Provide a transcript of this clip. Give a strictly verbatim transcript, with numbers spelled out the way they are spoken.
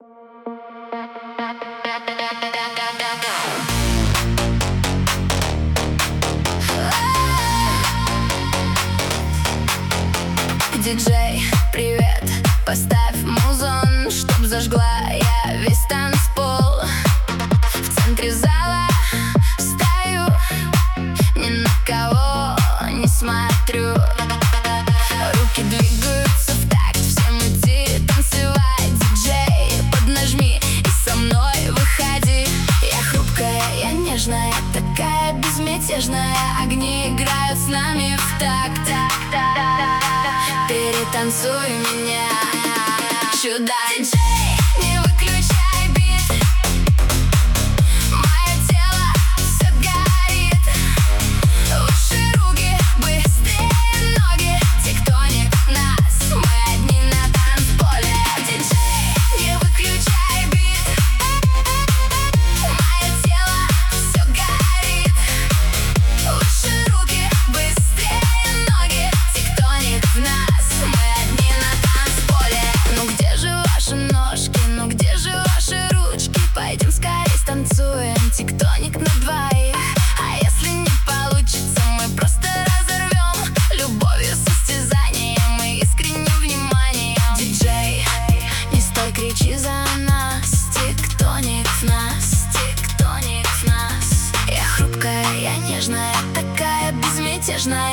Диджей, привет, поставь музон, чтоб зажгла я весь танцпол. В центре зала стою, ни на кого не смотрю. Руки двигаются в такт, всем идти танцевать. Диджей, поднажми и со мной выходи. Я хрупкая, я нежная, такая безмятежная. Огни играют с нами в такт. Перетанцуй меня, чудак. Диджей, не выключай бит, мое тело все горит. Лучше руки, быстрее ноги, тектоник нас, мы одни на танцполе. Диджей, не выключай бит, мое тело все горит. Лучше руки, быстрее ноги, тектоник в нас. Пойдем скорей станцуем тектоник на двоих. А если не получится, мы просто разорвем любовью, состязанием и искренним вниманием. Диджей, не стой, кричи за нас. Тектоник в нас, тектоник в нас. Я хрупкая, я нежная, такая безмятежная.